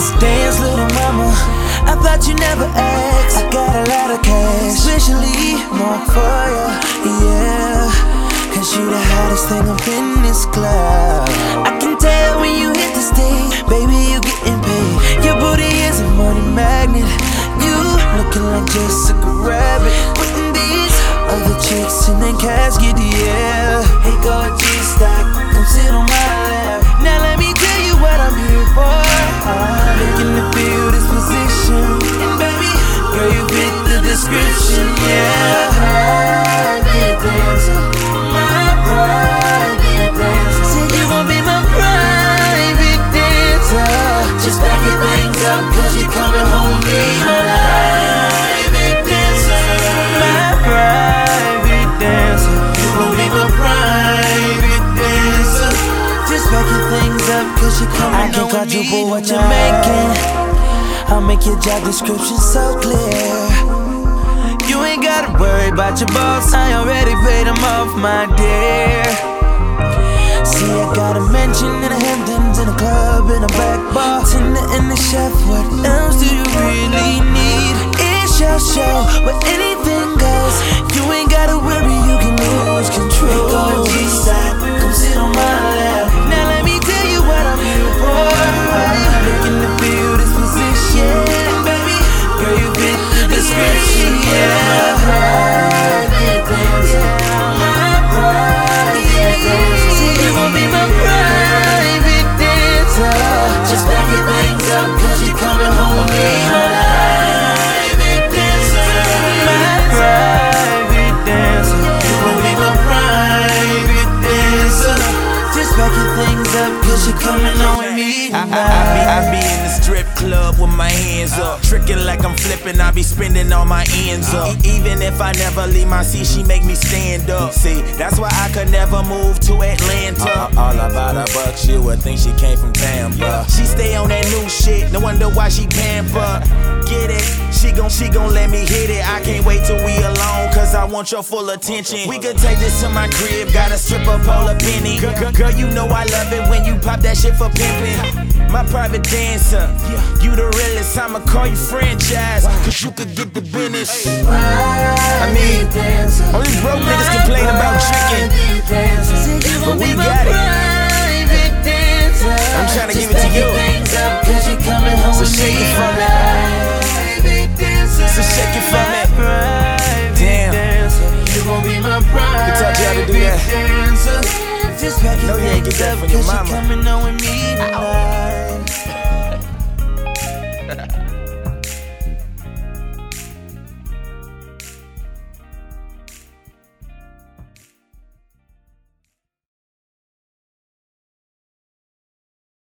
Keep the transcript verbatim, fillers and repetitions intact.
Dance, little mama, I thought you never asked. I got a lot of cash, especially more for ya, yeah. Cause you the hottest thing up in this club. I can tell when you hit the stage, baby, you getting paid. Your booty is a money magnet. You looking like Jessica Rabbit, putting these other chicks in their casket, yeah. Hey, go G-Stock, come sit on my lap. Now let me tell you what I'm here for. I'm making the feel this position, and baby, girl, you fit the description, yeah. Private dancer, my private dancer. Said you gon' be my private dancer. Just back your things up, cause you coming home with me. Private dancer, my private dancer. You gon' be my private dancer. Just back your things up, cause you coming home with me. I can quadruple what you're making. I'll make your job description so clear. You ain't gotta worry about your boss, I already paid him off, my dear. See, I got a mansion in the Hamptons, in a club, in a back bar, Tinder and the chef, what else do you really need? It's your show, where anything goes. You ain't gotta worry, you can lose control. Go G-Side, come sit on my lap. Now let me tell you what I'm here for. I'm looking to feel this position, baby, girl, you fit the description, yeah. Private dancer, my private dancer. See, you gon' be my private dancer. Just back your things up, cause you coming home with me. Private dancer, my private dancer. You gon' be my private dancer. Just back your things up, cause you coming home with me. I, I, I, be, I be in the strip club with my hands up, tricking like I'm flipping, I be spending all my ends up. E even if I never leave my seat, she make me stand up. See, that's why I could never move to Atlanta. uh, All about her bucks, you would think she came from Tampa. She stay on that new shit, no wonder why she pamper. Get it? She gon' she gon' let me hit it. I can't wait till we alone, cause I want your full attention. We could take this to my crib, got a stripper pole a penny. Girl, girl, girl, you know I love it when you pop that shit for pimpin'. My private dancer, you the realest, I'ma call you franchise, cause you could get the business. I mean, all these broke niggas complain about chicken, but we got it. I'm tryna give it to you, so shake it for me. So shake it for me. Damn, you gon' be my private dancer. Taught you how to do that. Just back your No, you ain't get that from your mama. Coming on with me tonight.